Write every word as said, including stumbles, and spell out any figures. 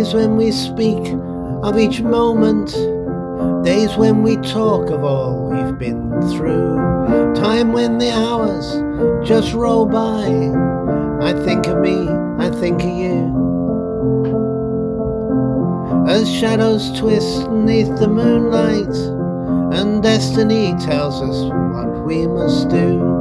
Days when we speak of each moment, days when we talk of all we've been through, time when the hours just roll by. I think of me, I think of you, as shadows twist neath the moonlight, and destiny tells us what we must do.